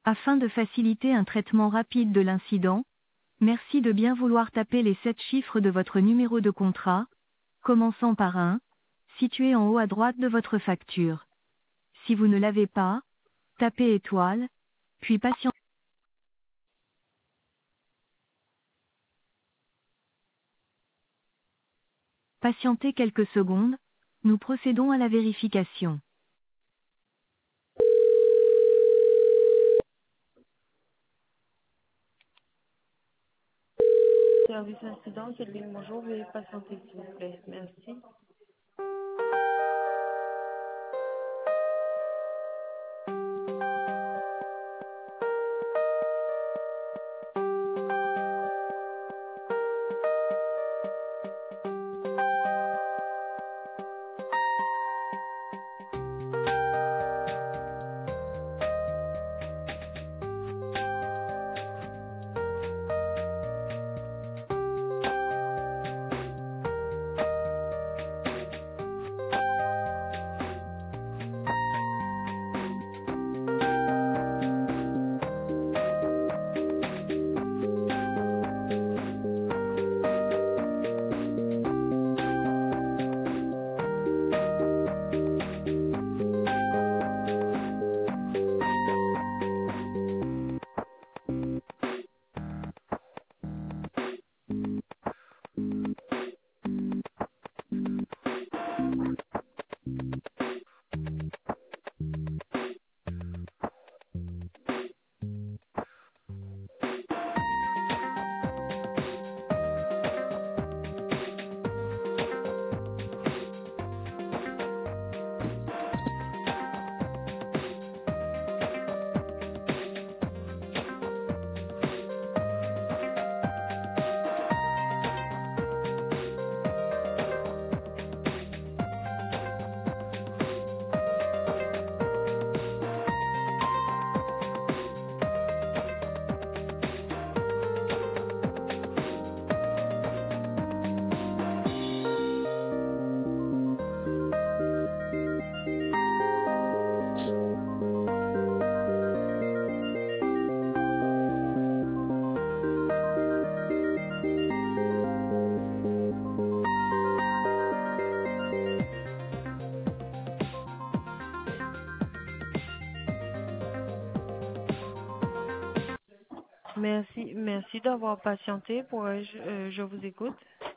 Afin de faciliter un traitement rapide de l'incident, merci de bien vouloir taper les 7 chiffres de votre numéro de contrat, commençant par 1, situé en haut à droite de votre facture. Si vous ne l'avez pas, tapez étoile, puis patientez quelques secondes, nous procédons à la vérification. Service incident, Kelvin, bonjour, veuillez patienter s'il vous plaît, merci. Merci d'avoir patienté. Je vous écoute.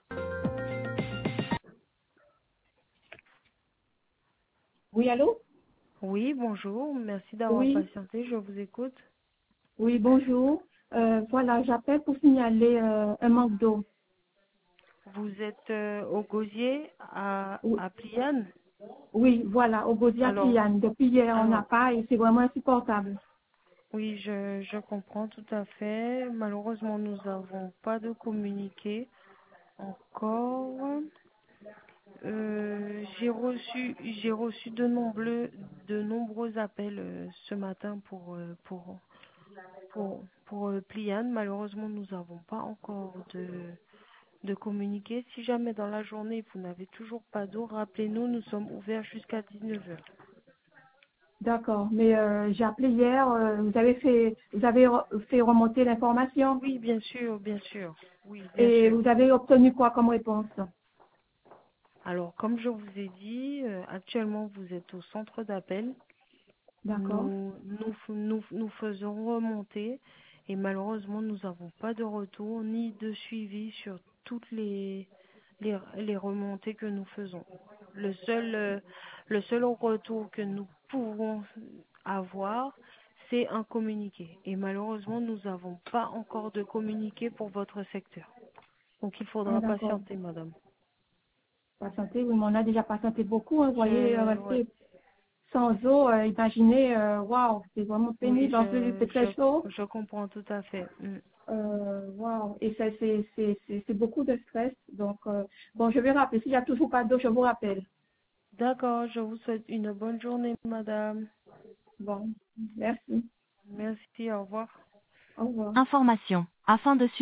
Oui, allô? Oui, bonjour. Merci d'avoir Oui, patienté. Je vous écoute. oui, bonjour. Voilà, j'appelle pour signaler un manque d'eau. Vous êtes au Gosier Oui, à Pliane. oui, voilà, au Gaudia Alors, Pliane. Depuis hier, on n'a alors, pas et c'est vraiment insupportable. oui, je comprends tout à fait. Malheureusement, nous n'avons pas de communiqué encore. J'ai reçu de nombreux appels ce matin pour Pliane. Malheureusement, nous n'avons pas encore de communiqué. Si jamais dans la journée vous n'avez toujours pas d'eau, rappelez-nous, nous sommes ouverts jusqu'à 19 heures. D'accord, mais j'ai appelé hier, vous avez fait remonter l'information Oui, bien sûr, bien sûr. Oui, bien et sûr. vous avez obtenu quoi comme réponse? Alors, comme je vous ai dit, actuellement vous êtes au centre d'appel. D'accord, Nous faisons remonter et malheureusement nous n'avons pas de retour ni de suivi sur toutes les remontées que nous faisons. Le seul retour que nous pouvons avoir, c'est un communiqué. Et malheureusement, nous n'avons pas encore de communiqué pour votre secteur. Donc il ah, faudra d'accord. patienter, madame. Patienter, oui, mais on a déjà patienté beaucoup, hein, vous voyez, Ouais. rester sans eau, imaginez, waouh, c'est vraiment Oui, pénible. En plus, il fait très chaud. je comprends tout à fait. Mm. Wow. Et ça, c'est beaucoup de stress. Donc, bon, je vais rappeler. S'il n'y a toujours pas d'eau, je vous rappelle. D'accord, je vous souhaite une bonne journée, madame. Bon, merci. Merci, au revoir. Au revoir. Information. Afin de